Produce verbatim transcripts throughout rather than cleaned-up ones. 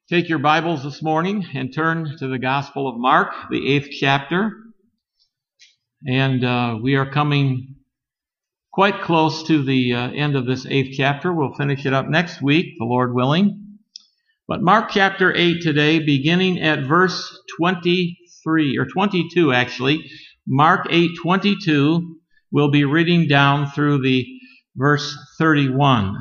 Take your Bibles this morning and turn to the Gospel of Mark, the eighth chapter. And uh, we are coming quite close to the uh, end of this eighth chapter. We'll finish it up next week, the Lord willing. But Mark chapter eight today, beginning at verse twenty-three, or twenty-two actually. Mark eight twenty-two, we'll be reading down through the verse thirty-one.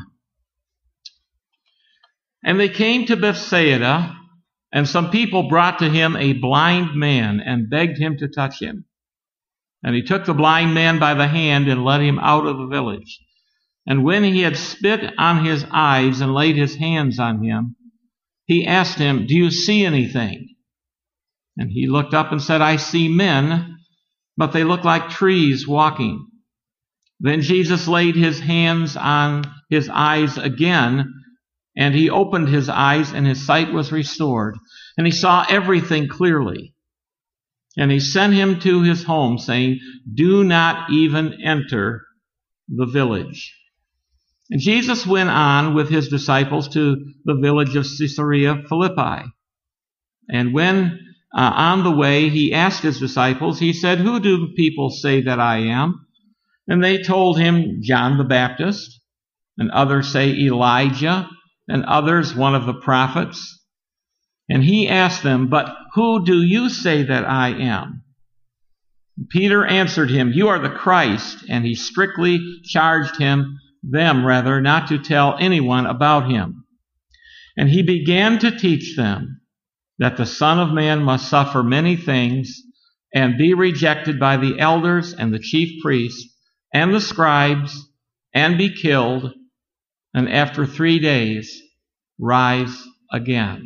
And they came to Bethsaida, and some people brought to him a blind man and begged him to touch him. And he took the blind man by the hand and led him out of the village. And when he had spit on his eyes and laid his hands on him, he asked him, "Do you see anything?" And he looked up and said, "I see men, but they look like trees walking." Then Jesus laid his hands on his eyes again, and he opened his eyes, and his sight was restored, and he saw everything clearly. And he sent him to his home, saying, "Do not even enter the village." And Jesus went on with his disciples to the village of Caesarea Philippi. And when uh, on the way he asked his disciples, he said, "Who do people say that I am?" And they told him, "John the Baptist, and others say Elijah, and others one of the prophets." And he asked them, "But who do you say that I am?" Peter answered him, "You are the Christ." And he strictly charged him, them rather, not to tell anyone about him. And he began to teach them that the Son of Man must suffer many things and be rejected by the elders and the chief priests and the scribes and be killed, and after three days rise again.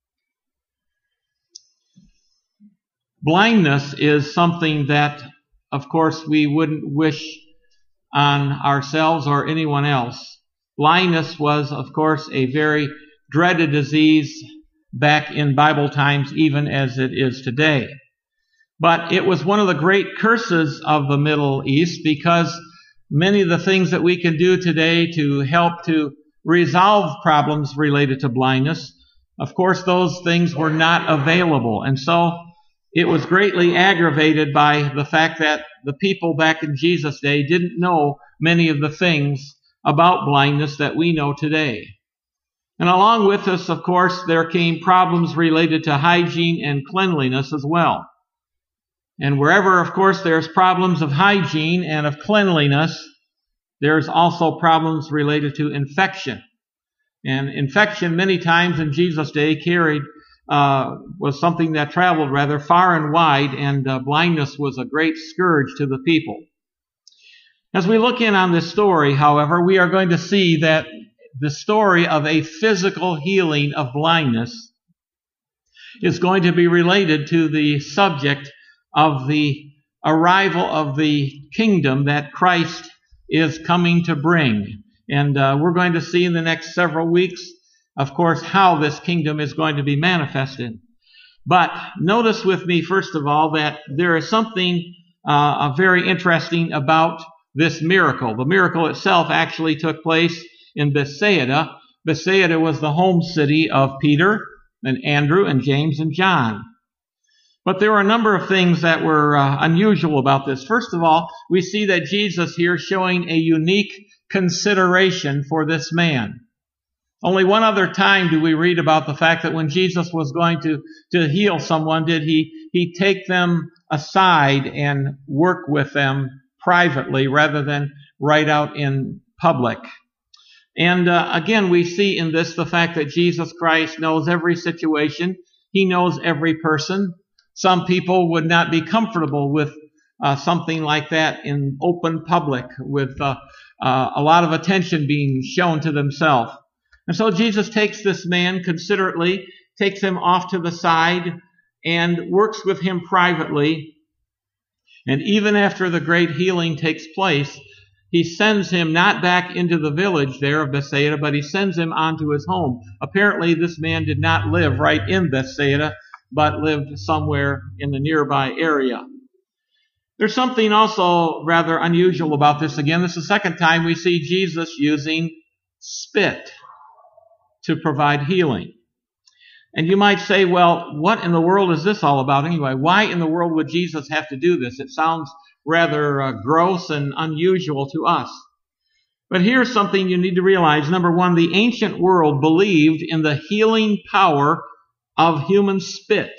Blindness is something that, of course, we wouldn't wish on ourselves or anyone else. Blindness was, of course, a very dreaded disease back in Bible times, even as it is today. But it was one of the great curses of the Middle East, because many of the things that we can do today to help to resolve problems related to blindness, of course, those things were not available. And so it was greatly aggravated by the fact that the people back in Jesus' day didn't know many of the things about blindness that we know today. And along with this, of course, there came problems related to hygiene and cleanliness as well. And wherever, of course, there's problems of hygiene and of cleanliness, there's also problems related to infection. And infection, many times in Jesus' day, carried uh, was something that traveled rather far and wide, and uh, blindness was a great scourge to the people. As we look in on this story, however, we are going to see that the story of a physical healing of blindness is going to be related to the subject of the arrival of the kingdom that Christ is coming to bring. And uh, we're going to see in the next several weeks, of course, how this kingdom is going to be manifested. But notice with me, first of all, that there is something uh, very interesting about this miracle. The miracle itself actually took place in Bethsaida. Bethsaida was the home city of Peter and Andrew and James and John. But there were a number of things that were uh, unusual about this. First of all, we see that Jesus here showing a unique consideration for this man. Only one other time do we read about the fact that when Jesus was going to, to heal someone, did he, he take them aside and work with them privately rather than right out in public. And uh, again, we see in this the fact that Jesus Christ knows every situation. He knows every person. Some people would not be comfortable with uh, something like that in open public, with uh, uh, a lot of attention being shown to themselves. And so Jesus takes this man considerately, takes him off to the side, and works with him privately. And even after the great healing takes place, he sends him not back into the village there of Bethsaida, but he sends him onto his home. Apparently, this man did not live right in Bethsaida, but lived somewhere in the nearby area. There's something also rather unusual about this. Again, this is the second time we see Jesus using spit to provide healing. And you might say, well, what in the world is this all about anyway? Why in the world would Jesus have to do this? It sounds rather uh, gross and unusual to us. But here's something you need to realize. Number one, the ancient world believed in the healing power of human spit.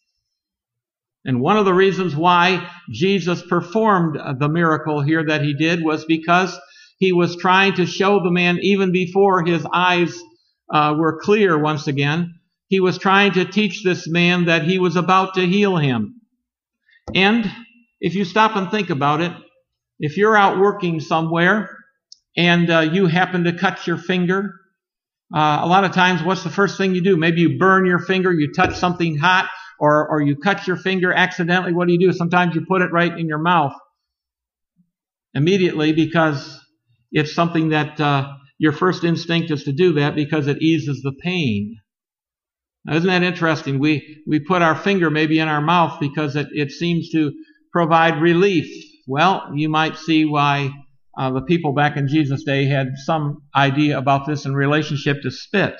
And one of the reasons why Jesus performed the miracle here that he did was because he was trying to show the man, even before his eyes uh, were clear once again, he was trying to teach this man that he was about to heal him. And if you stop and think about it, if you're out working somewhere and uh, you happen to cut your finger, uh, a lot of times what's the first thing you do? Maybe you burn your finger, you touch something hot, or, or you cut your finger accidentally. What do you do? Sometimes you put it right in your mouth immediately because it's something that uh, your first instinct is to do that because it eases the pain. Now, isn't that interesting? We we put our finger maybe in our mouth because it, it seems to provide relief. Well, you might see why uh, the people back in Jesus' day had some idea about this in relationship to spit.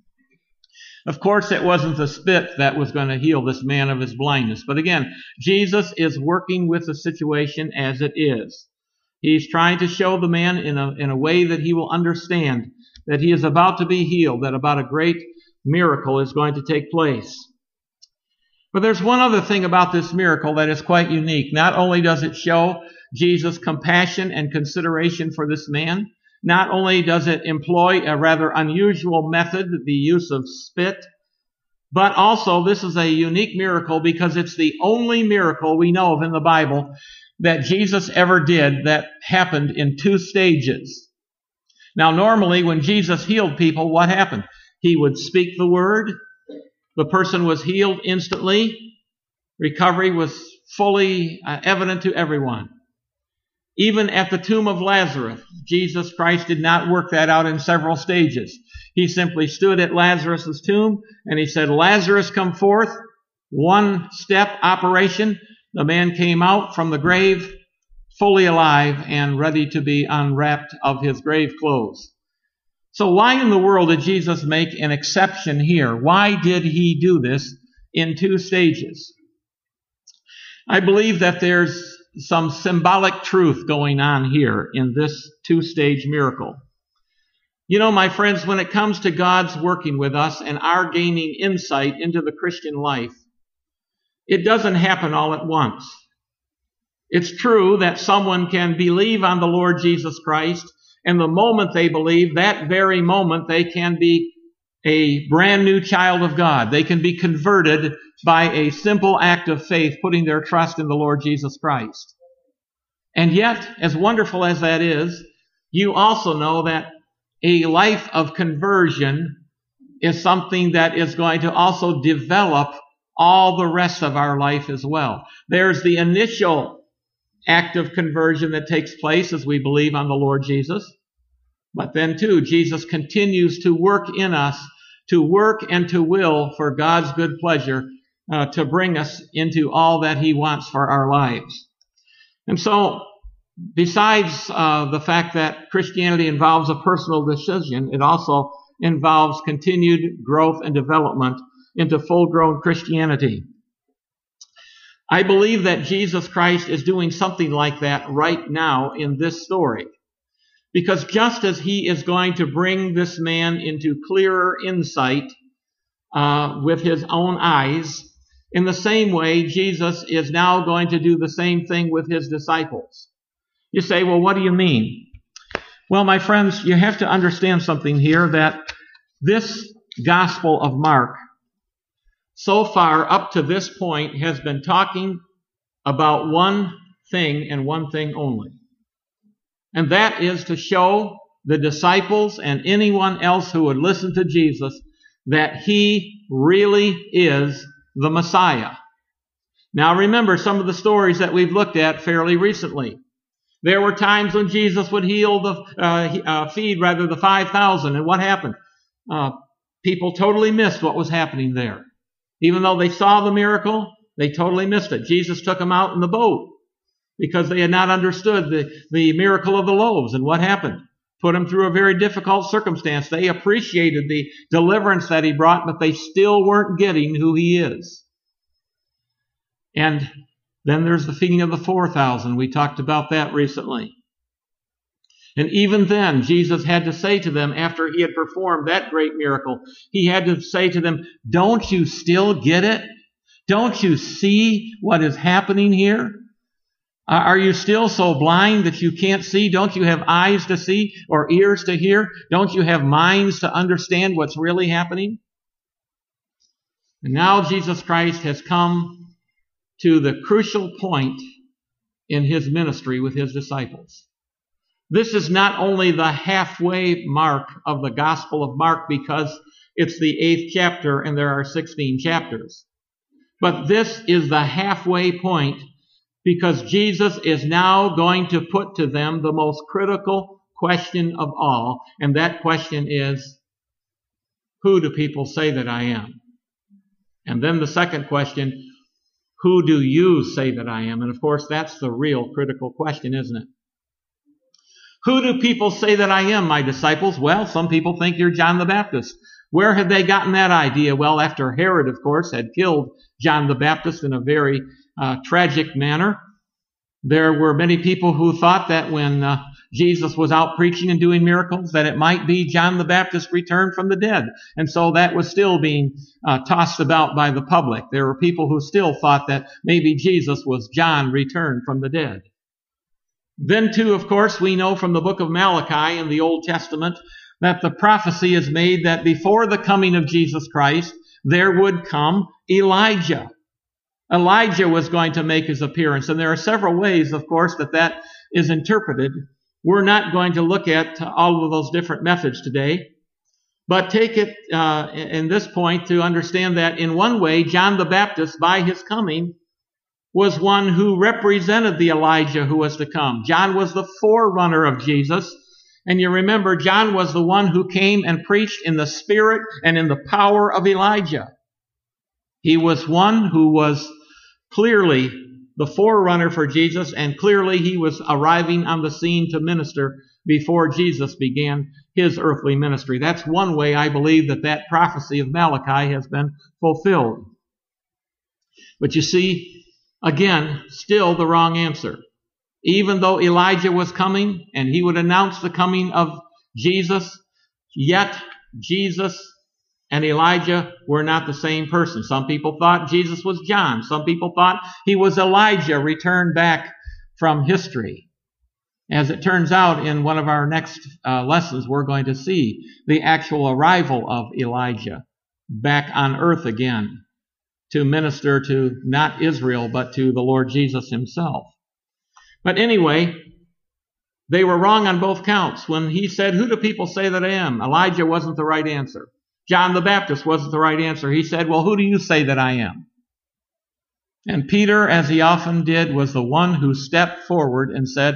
Of course, it wasn't the spit that was going to heal this man of his blindness. But again, Jesus is working with the situation as it is. He's trying to show the man in a, in a way that he will understand that he is about to be healed, that about a great miracle is going to take place. But there's one other thing about this miracle that is quite unique. Not only does it show Jesus' compassion and consideration for this man, not only does it employ a rather unusual method, the use of spit, but also this is a unique miracle because it's the only miracle we know of in the Bible that Jesus ever did that happened in two stages. Now, normally when Jesus healed people, what happened? He would speak the word. The person was healed instantly. Recovery was fully uh, evident to everyone. Even at the tomb of Lazarus, Jesus Christ did not work that out in several stages. He simply stood at Lazarus' tomb and he said, "Lazarus, come forth." One step operation. The man came out from the grave fully alive and ready to be unwrapped of his grave clothes. So why in the world did Jesus make an exception here? Why did he do this in two stages? I believe that there's some symbolic truth going on here in this two-stage miracle. You know, my friends, when it comes to God's working with us and our gaining insight into the Christian life, it doesn't happen all at once. It's true that someone can believe on the Lord Jesus Christ, and the moment they believe, that very moment they can be a brand new child of God. They can be converted by a simple act of faith, putting their trust in the Lord Jesus Christ. And yet, as wonderful as that is, you also know that a life of conversion is something that is going to also develop all the rest of our life as well. There's the initial act of conversion that takes place as we believe on the Lord Jesus. But then too, Jesus continues to work in us, to work and to will for God's good pleasure, uh, to bring us into all that He wants for our lives. And so, besides uh, the fact that Christianity involves a personal decision, it also involves continued growth and development into full-grown Christianity. I believe that Jesus Christ is doing something like that right now in this story. Because just as He is going to bring this man into clearer insight uh, with His own eyes, in the same way, Jesus is now going to do the same thing with His disciples. You say, well, what do you mean? Well, my friends, you have to understand something here, that this Gospel of Mark, so far up to this point, has been talking about one thing and one thing only. And that is to show the disciples and anyone else who would listen to Jesus that He really is the Messiah. Now remember some of the stories that we've looked at fairly recently. There were times when Jesus would heal the, uh, uh, feed rather the five thousand. And what happened? Uh, people totally missed what was happening there. Even though they saw the miracle, they totally missed it. Jesus took them out in the boat because they had not understood the, the miracle of the loaves. And what happened? put him through a very difficult circumstance. They appreciated the deliverance that he brought, but they still weren't getting who he is. And then there's the feeding of the four thousand. We talked about that recently. And even then, Jesus had to say to them, after he had performed that great miracle, he had to say to them, don't you still get it? Don't you see what is happening here? Are you still so blind that you can't see? Don't you have eyes to see or ears to hear? Don't you have minds to understand what's really happening? And now Jesus Christ has come to the crucial point in his ministry with his disciples. This is not only the halfway mark of the Gospel of Mark because it's the eighth chapter and there are sixteen chapters. But this is the halfway point because Jesus is now going to put to them the most critical question of all. And that question is, who do people say that I am? And then the second question, who do you say that I am? And of course, that's the real critical question, isn't it? Who do people say that I am, my disciples? Well, some people think you're John the Baptist. Where had they gotten that idea? Well, after Herod, of course, had killed John the Baptist in a very uh, tragic manner, there were many people who thought that when uh, Jesus was out preaching and doing miracles, that it might be John the Baptist returned from the dead. And so that was still being uh, tossed about by the public. There were people who still thought that maybe Jesus was John returned from the dead. Then, too, of course, we know from the book of Malachi in the Old Testament that the prophecy is made that before the coming of Jesus Christ, there would come Elijah. Elijah was going to make his appearance. And there are several ways, of course, that that is interpreted. We're not going to look at all of those different methods today. But take it uh, in this point to understand that in one way, John the Baptist, by his coming, was one who represented the Elijah who was to come. John was the forerunner of Jesus. And you remember, John was the one who came and preached in the spirit and in the power of Elijah. He was one who was clearly the forerunner for Jesus, and clearly he was arriving on the scene to minister before Jesus began his earthly ministry. That's one way I believe that that prophecy of Malachi has been fulfilled. But you see, again, still the wrong answer. Even though Elijah was coming and he would announce the coming of Jesus, yet Jesus and Elijah were not the same person. Some people thought Jesus was John. Some people thought he was Elijah returned back from history. As it turns out, in one of our next uh, lessons, we're going to see the actual arrival of Elijah back on earth again to minister to not Israel, but to the Lord Jesus himself. But anyway, they were wrong on both counts. When he said, who do people say that I am? Elijah wasn't the right answer. John the Baptist wasn't the right answer. He said, well, who do you say that I am? And Peter, as he often did, was the one who stepped forward and said,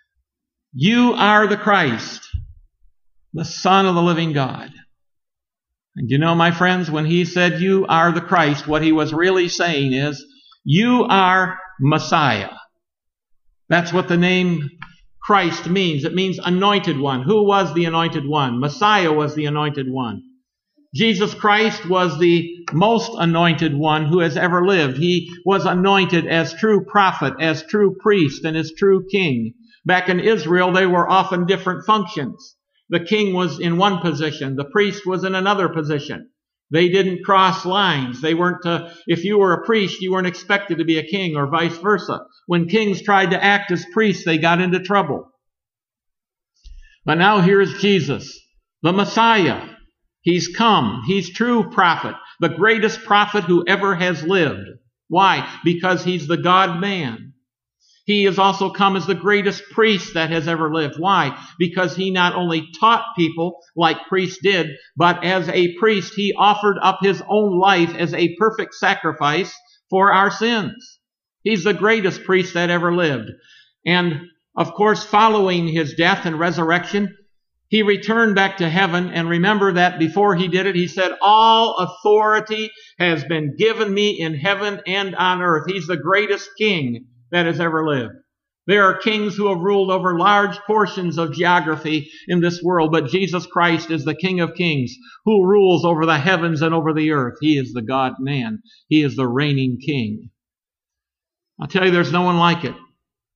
you are the Christ, the Son of the living God. And you know, my friends, when he said, you are the Christ, what he was really saying is, you are Messiah. That's what the name Christ means. It means anointed one. Who was the anointed one? Messiah was the anointed one. Jesus Christ was the most anointed one who has ever lived. He was anointed as true prophet, as true priest, and as true king. Back in Israel, they were often different functions. The king was in one position. The priest was in another position. They didn't cross lines. They weren't, uh, if you were a priest, you weren't expected to be a king, or vice versa. When kings tried to act as priests, they got into trouble. But now here's Jesus, the Messiah. He's come. He's true prophet, the greatest prophet who ever has lived. Why? Because he's the God-man. He has also come as the greatest priest that has ever lived. Why? Because he not only taught people like priests did, but as a priest, he offered up his own life as a perfect sacrifice for our sins. He's the greatest priest that ever lived. And, of course, following his death and resurrection, he returned back to heaven. And remember that before he did it, he said, all authority has been given me in heaven and on earth. He's the greatest king that has ever lived. There are kings who have ruled over large portions of geography in this world, but Jesus Christ is the King of Kings who rules over the heavens and over the earth. He is the God-man. He is the reigning King. I'll tell you, there's no one like it.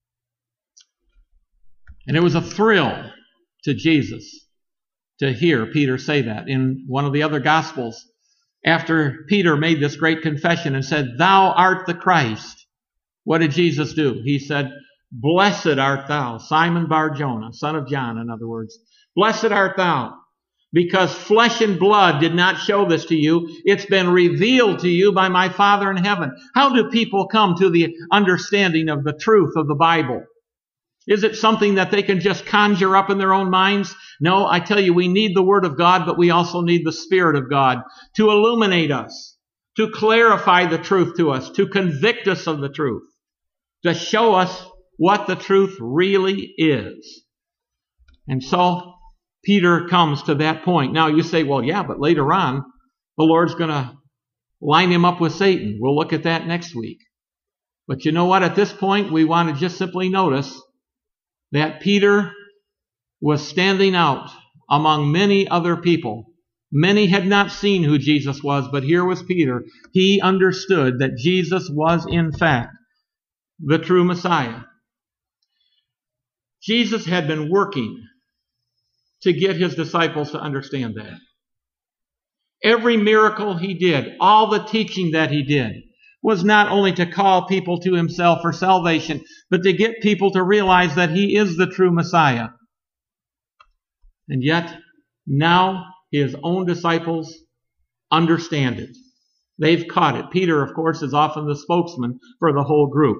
And it was a thrill to Jesus to hear Peter say that. In one of the other Gospels, after Peter made this great confession and said, "Thou art the Christ," what did Jesus do? He said, "Blessed art thou, Simon Bar-Jonah," son of John, in other words. "Blessed art thou, because flesh and blood did not show this to you. It's been revealed to you by my Father in heaven." How do people come to the understanding of the truth of the Bible? Is it something that they can just conjure up in their own minds? No, I tell you, we need the Word of God, but we also need the Spirit of God to illuminate us, to clarify the truth to us, to convict us of the truth, to show us what the truth really is. And so Peter comes to that point. Now you say, well, yeah, but later on, the Lord's going to line him up with Satan. We'll look at that next week. But you know what? At this point, we want to just simply notice that Peter was standing out among many other people. Many had not seen who Jesus was, but here was Peter. He understood that Jesus was, in fact, the true Messiah. Jesus had been working to get his disciples to understand that. Every miracle he did, all the teaching that he did, was not only to call people to himself for salvation, but to get people to realize that he is the true Messiah. And yet, now his own disciples understand it. They've caught it. Peter, of course, is often the spokesman for the whole group.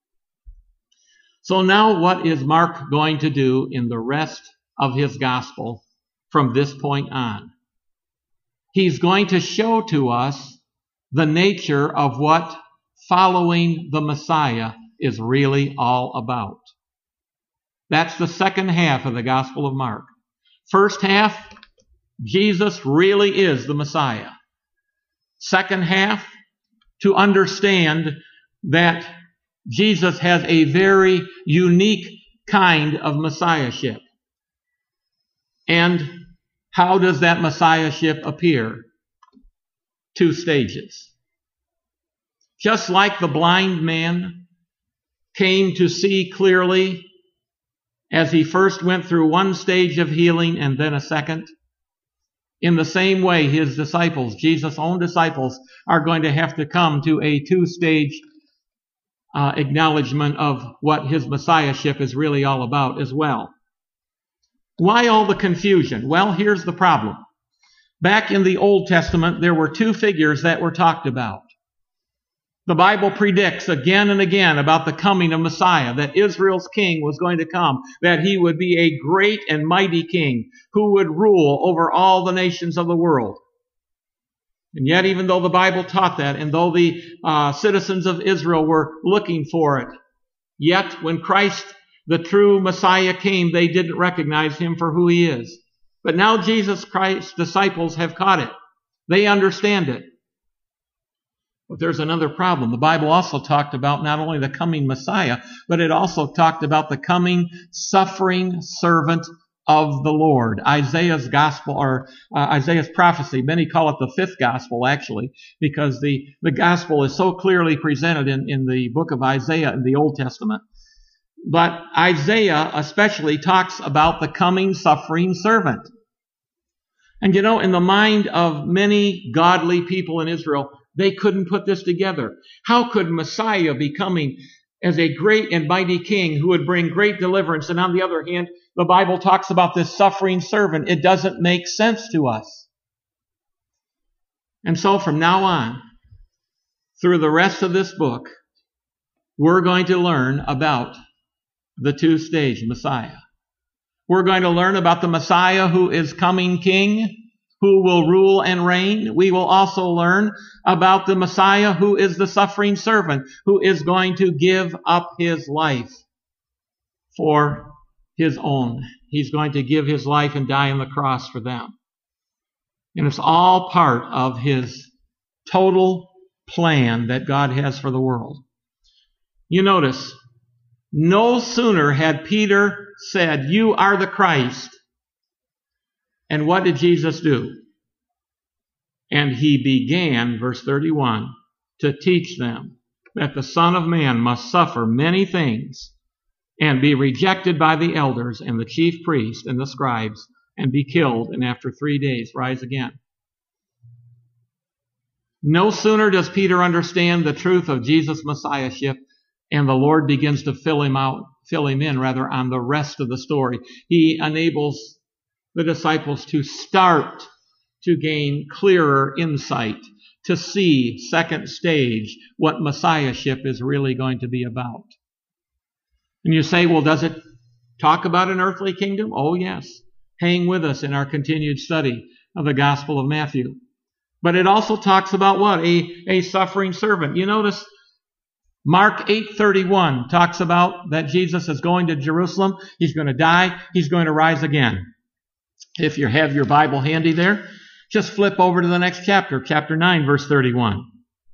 So now what is Mark going to do in the rest of his gospel from this point on? He's going to show to us the nature of what following the Messiah is really all about. That's the second half of the Gospel of Mark. First half, Jesus really is the Messiah. Second half, to understand that Jesus has a very unique kind of messiahship. And how does that messiahship appear? Two stages. Just like the blind man came to see clearly as he first went through one stage of healing and then a second, in the same way his disciples, Jesus' own disciples, are going to have to come to a two-stage uh, acknowledgement of what his messiahship is really all about as well. Why all the confusion? Well, here's the problem. Back in the Old Testament, there were two figures that were talked about. The Bible predicts again and again about the coming of Messiah, that Israel's king was going to come, that he would be a great and mighty king who would rule over all the nations of the world. And yet, even though the Bible taught that, and though the uh, citizens of Israel were looking for it, yet when Christ, the true Messiah, came, they didn't recognize him for who he is. But now Jesus Christ's disciples have caught it. They understand it. But there's another problem. The Bible also talked about not only the coming Messiah, but it also talked about the coming suffering servant of the Lord. Isaiah's gospel, or uh, Isaiah's prophecy, many call it the fifth gospel actually, because the, the gospel is so clearly presented in, in the book of Isaiah in the Old Testament. But Isaiah especially talks about the coming suffering servant. And you know, in the mind of many godly people in Israel, they couldn't put this together. How could Messiah be coming as a great and mighty king who would bring great deliverance? And on the other hand, the Bible talks about this suffering servant. It doesn't make sense to us. And so from now on, through the rest of this book, we're going to learn about the two-stage Messiah. We're going to learn about the Messiah who is coming king, who will rule and reign. We will also learn about the Messiah who is the suffering servant, who is going to give up his life for his own. He's going to give his life and die on the cross for them. And it's all part of his total plan that God has for the world. You notice, No sooner had Peter said, "You are the Christ," and what did Jesus do? And he began, verse thirty-one, to teach them that the Son of Man must suffer many things and be rejected by the elders and the chief priests and the scribes and be killed, and after three days rise again. No sooner does Peter understand the truth of Jesus' Messiahship, and the Lord begins to fill him out, fill him in rather, on the rest of the story. He enables the disciples to start to gain clearer insight, to see, second stage, what Messiahship is really going to be about. And you say, well, does it talk about an earthly kingdom? Oh, yes. Hang with us in our continued study of the Gospel of Matthew. But it also talks about what? A, a suffering servant. You notice Mark eight thirty-one talks about that Jesus is going to Jerusalem. He's going to die. He's going to rise again. If you have your Bible handy there, just flip over to the next chapter, chapter nine, verse thirty-one.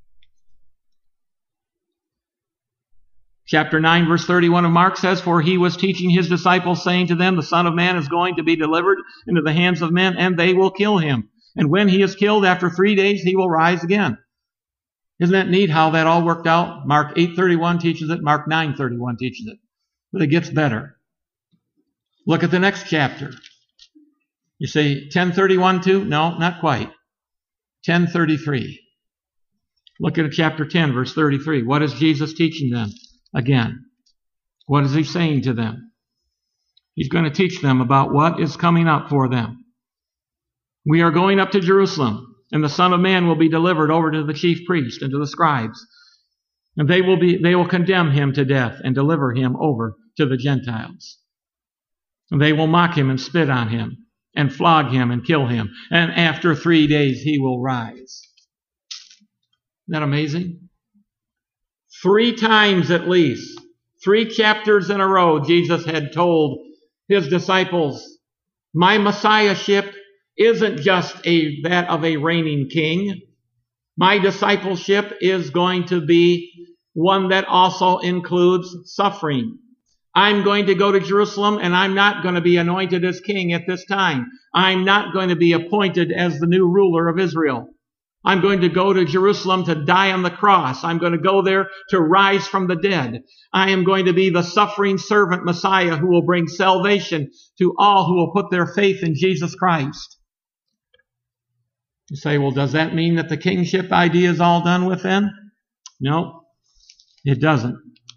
Chapter nine, verse thirty-one of Mark says, "For he was teaching his disciples, saying to them, the Son of Man is going to be delivered into the hands of men, and they will kill him. And when he is killed, after three days, he will rise again." Isn't that neat how that all worked out? Mark eight thirty-one teaches it. Mark nine thirty-one teaches it. But it gets better. Look at the next chapter. You say ten thirty-one too? No, not quite. ten thirty-three. Look at chapter ten, verse thirty-three. What is Jesus teaching them? Again, what is he saying to them? He's going to teach them about what is coming up for them. "We are going up to Jerusalem, and the Son of Man will be delivered over to the chief priests and to the scribes. And they will be, they will condemn him to death and deliver him over to the Gentiles. And they will mock him and spit on him and flog him and kill him. And after three days he will rise." Isn't that amazing? Three times at least, three chapters in a row, Jesus had told his disciples, my Messiahship isn't just a, that of a reigning king. My discipleship is going to be one that also includes suffering. I'm going to go to Jerusalem, and I'm not going to be anointed as king at this time. I'm not going to be appointed as the new ruler of Israel. I'm going to go to Jerusalem to die on the cross. I'm going to go there to rise from the dead. I am going to be the suffering servant Messiah who will bring salvation to all who will put their faith in Jesus Christ. You say, well, does that mean that the kingship idea is all done with then? No, it doesn't.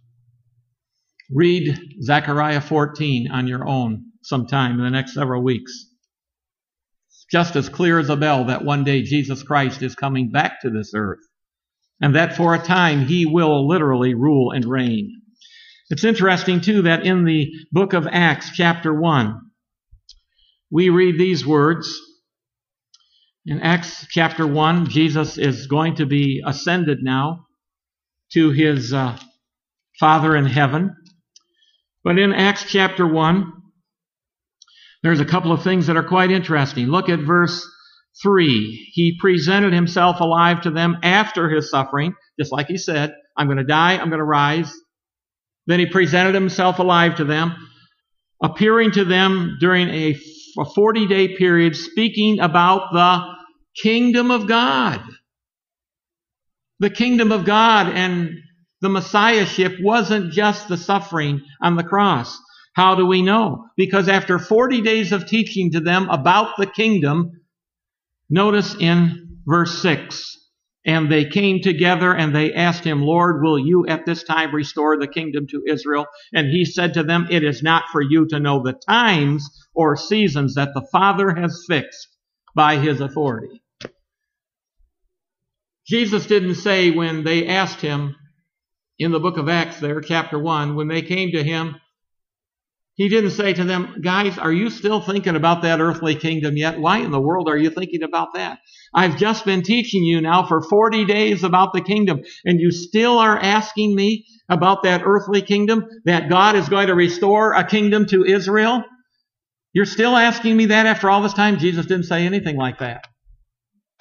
Read Zechariah fourteen on your own sometime in the next several weeks. It's just as clear as a bell that one day Jesus Christ is coming back to this earth, and that for a time he will literally rule and reign. It's interesting, too, that in the book of Acts, chapter one, we read these words. In Acts chapter one, Jesus is going to be ascended now to his uh, Father in heaven. But in Acts chapter one, there's a couple of things that are quite interesting. Look at verse three. He presented himself alive to them after his suffering, just like he said, I'm going to die, I'm going to rise. Then he presented himself alive to them, appearing to them during a forty-day period, speaking about the kingdom of God. The kingdom of God and the Messiahship wasn't just the suffering on the cross. How do we know? Because after forty days of teaching to them about the kingdom, notice in verse six, and they came together and they asked him, Lord, will you at this time restore the kingdom to Israel? And he said to them, it is not for you to know the times or seasons that the Father has fixed by his authority. Jesus didn't say when they asked him, in the book of Acts there, chapter one, when they came to him, he didn't say to them, guys, are you still thinking about that earthly kingdom yet? Why in the world are you thinking about that? I've just been teaching you now for forty days about the kingdom, and you still are asking me about that earthly kingdom, that God is going to restore a kingdom to Israel? You're still asking me that after all this time? Jesus didn't say anything like that.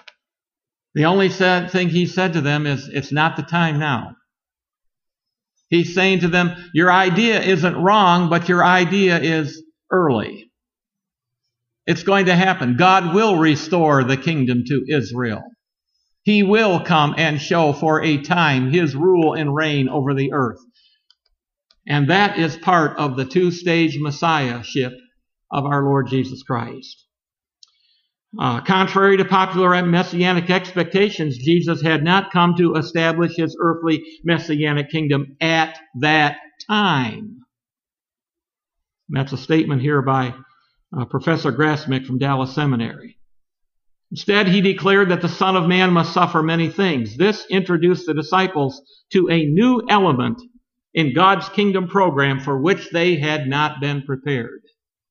The only said, thing he said to them is, it's not the time now. He's saying to them, your idea isn't wrong, but your idea is early. It's going to happen. God will restore the kingdom to Israel. He will come and show for a time His rule and reign over the earth. And that is part of the two-stage Messiahship of our Lord Jesus Christ. Uh, contrary to popular messianic expectations, Jesus had not come to establish His earthly messianic kingdom at that time. And that's a statement here by uh, Professor Grasmick from Dallas Seminary. Instead, He declared that the Son of Man must suffer many things. This introduced the disciples to a new element in God's kingdom program for which they had not been prepared.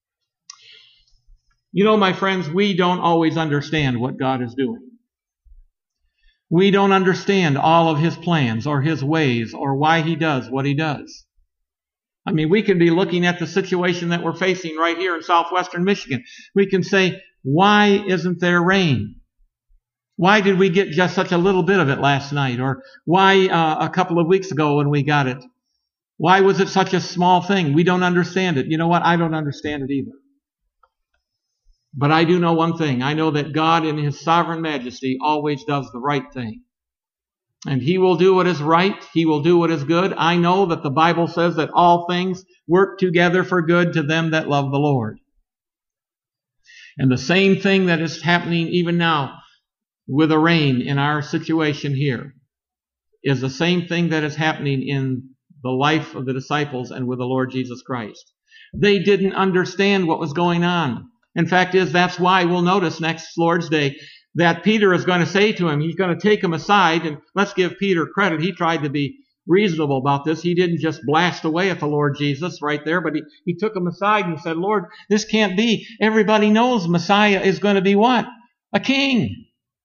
You know, my friends, we don't always understand what God is doing. We don't understand all of His plans or His ways or why He does what He does. I mean, we can be looking at the situation that we're facing right here in southwestern Michigan. We can say, why isn't there rain? Why did we get just such a little bit of it last night? Or why uh, a couple of weeks ago when we got it? Why was it such a small thing? We don't understand it. You know what? I don't understand it either. But I do know one thing. I know that God in His sovereign majesty always does the right thing. And He will do what is right. He will do what is good. I know that the Bible says that all things work together for good to them that love the Lord. And the same thing that is happening even now with the rain in our situation here is the same thing that is happening in the life of the disciples and with the Lord Jesus Christ. They didn't understand what was going on. In fact, is that's why we'll notice next Lord's Day that Peter is going to say to him, he's going to take him aside, and let's give Peter credit. He tried to be reasonable about this. He didn't just blast away at the Lord Jesus right there, but he, he took him aside and said, Lord, this can't be. Everybody knows Messiah is going to be what? A king.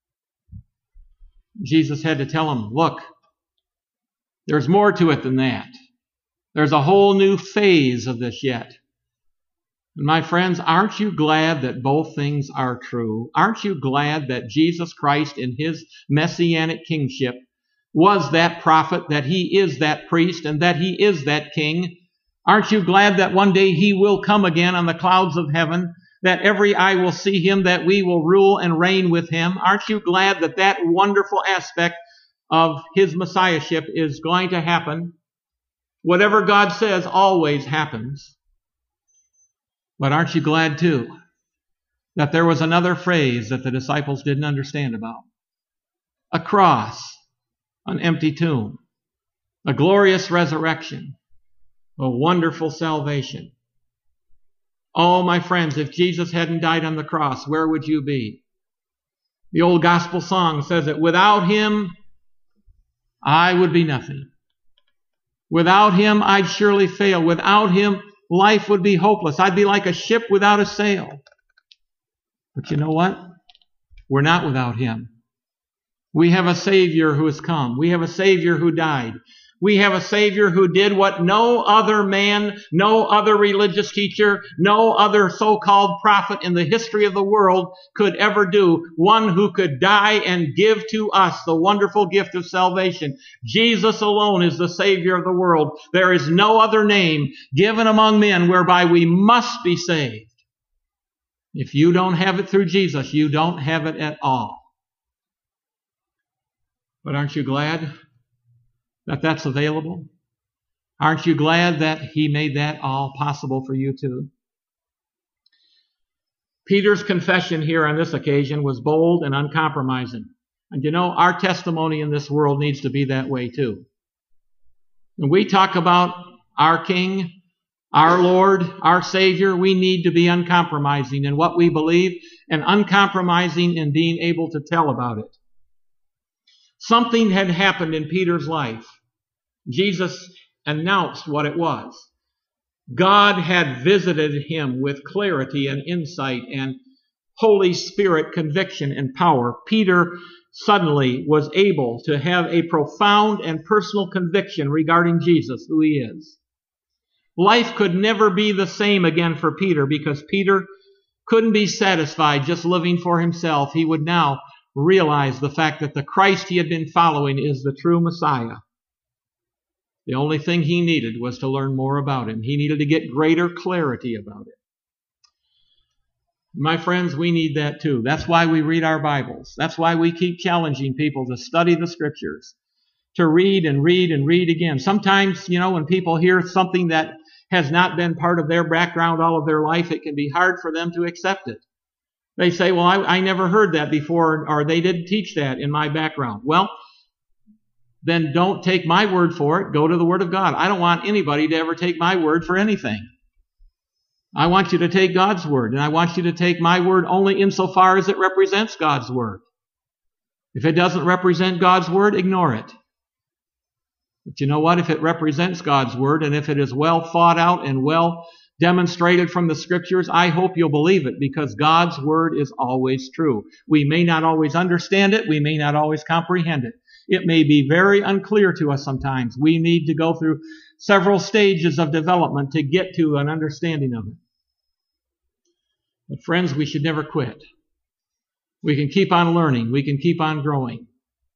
Jesus had to tell him, look, there's more to it than that. There's a whole new phase of this yet. And my friends, aren't you glad that both things are true? Aren't you glad that Jesus Christ in His messianic kingship was that prophet, that He is that priest, and that He is that king? Aren't you glad that one day He will come again on the clouds of heaven, that every eye will see Him, that we will rule and reign with Him? Aren't you glad that that wonderful aspect of His messiahship is going to happen? Whatever God says always happens. But aren't you glad, too, that there was another phrase that the disciples didn't understand about? A cross, an empty tomb, a glorious resurrection, a wonderful salvation. Oh, my friends, if Jesus hadn't died on the cross, where would you be? The old gospel song says that without Him, I would be nothing. Without Him, I'd surely fail. Without Him, life would be hopeless. I'd be like a ship without a sail. But you know what? We're not without Him. We have a Savior who has come. We have a Savior who died. We have a Savior who did what no other man, no other religious teacher, no other so-called prophet in the history of the world could ever do. One who could die and give to us the wonderful gift of salvation. Jesus alone is the Savior of the world. There is no other name given among men whereby we must be saved. If you don't have it through Jesus, you don't have it at all. But aren't you glad that that's available? Aren't you glad that He made that all possible for you too? Peter's confession here on this occasion was bold and uncompromising. And you know, our testimony in this world needs to be that way too. When we talk about our King, our Lord, our Savior, we need to be uncompromising in what we believe and uncompromising in being able to tell about it. Something had happened in Peter's life. Jesus announced what it was. God had visited him with clarity and insight and Holy Spirit conviction and power. Peter suddenly was able to have a profound and personal conviction regarding Jesus, who He is. Life could never be the same again for Peter because Peter couldn't be satisfied just living for himself. He would now realize the fact that the Christ he had been following is the true Messiah. The only thing he needed was to learn more about him. He needed to get greater clarity about it. My friends, we need that too. That's why we read our Bibles. That's why we keep challenging people to study the Scriptures, to read and read and read again. Sometimes, you know, when people hear something that has not been part of their background all of their life, it can be hard for them to accept it. They say, well, I, I never heard that before, or they didn't teach that in my background. Well, then don't take my word for it. Go to the Word of God. I don't want anybody to ever take my word for anything. I want you to take God's word, and I want you to take my word only insofar as it represents God's word. If it doesn't represent God's word, ignore it. But you know what? If it represents God's word, and if it is well thought out and well demonstrated from the Scriptures, I hope you'll believe it, because God's word is always true. We may not always understand it. We may not always comprehend it. It may be very unclear to us sometimes. We need to go through several stages of development to get to an understanding of it. But friends, we should never quit. We can keep on learning. We can keep on growing.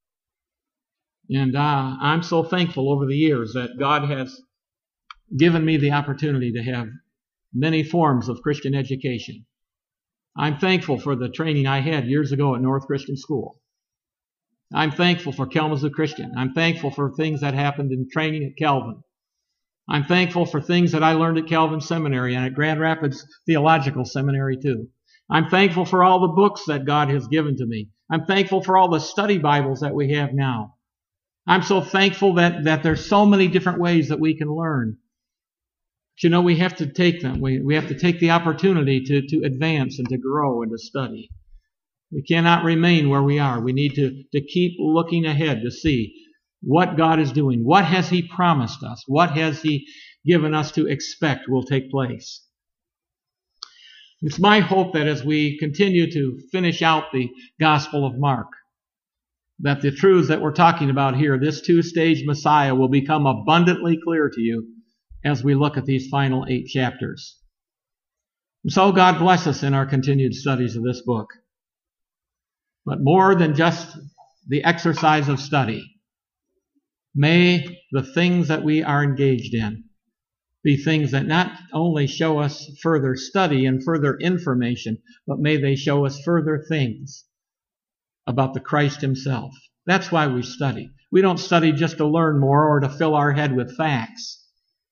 And uh, I'm so thankful over the years that God has given me the opportunity to have many forms of Christian education. I'm thankful for the training I had years ago at North Christian School. I'm thankful for Kalamazoo Christian. I'm thankful for things that happened in training at Calvin. I'm thankful for things that I learned at Calvin Seminary and at Grand Rapids Theological Seminary too. I'm thankful for all the books that God has given to me. I'm thankful for all the study Bibles that we have now. I'm so thankful that, that there's so many different ways that we can learn. But you know, we have to take them. We, we have to take the opportunity to, to advance and to grow and to study. We cannot remain where we are. We need to, to keep looking ahead to see what God is doing. What has He promised us? What has He given us to expect will take place? It's my hope that as we continue to finish out the Gospel of Mark, that the truths that we're talking about here, this two-stage Messiah, will become abundantly clear to you as we look at these final eight chapters. And so God bless us in our continued studies of this book. But more than just the exercise of study, may the things that we are engaged in be things that not only show us further study and further information, but may they show us further things about the Christ Himself. That's why we study. We don't study just to learn more or to fill our head with facts.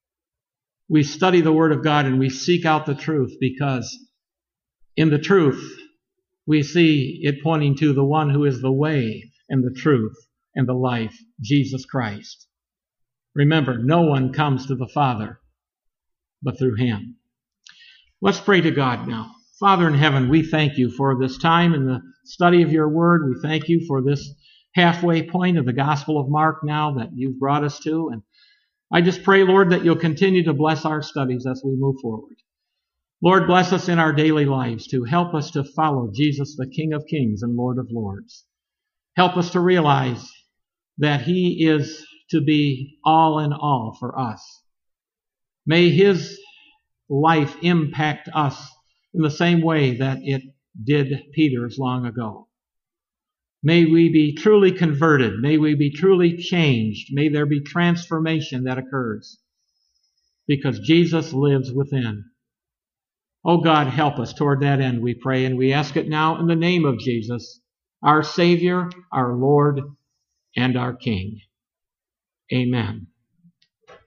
We study the Word of God and we seek out the truth, because in the truth we see it pointing to the one who is the way and the truth and the life, Jesus Christ. Remember, no one comes to the Father but through Him. Let's pray to God now. Father in heaven, we thank You for this time in the study of Your Word. We thank You for this halfway point of the Gospel of Mark now that You've brought us to. And I just pray, Lord, that You'll continue to bless our studies as we move forward. Lord, bless us in our daily lives to help us to follow Jesus, the King of Kings and Lord of Lords. Help us to realize that He is to be all in all for us. May His life impact us in the same way that it did Peter's long ago. May we be truly converted. May we be truly changed. May there be transformation that occurs, because Jesus lives within. Oh God, help us toward that end, we pray, and we ask it now in the name of Jesus, our Savior, our Lord, and our King. Amen.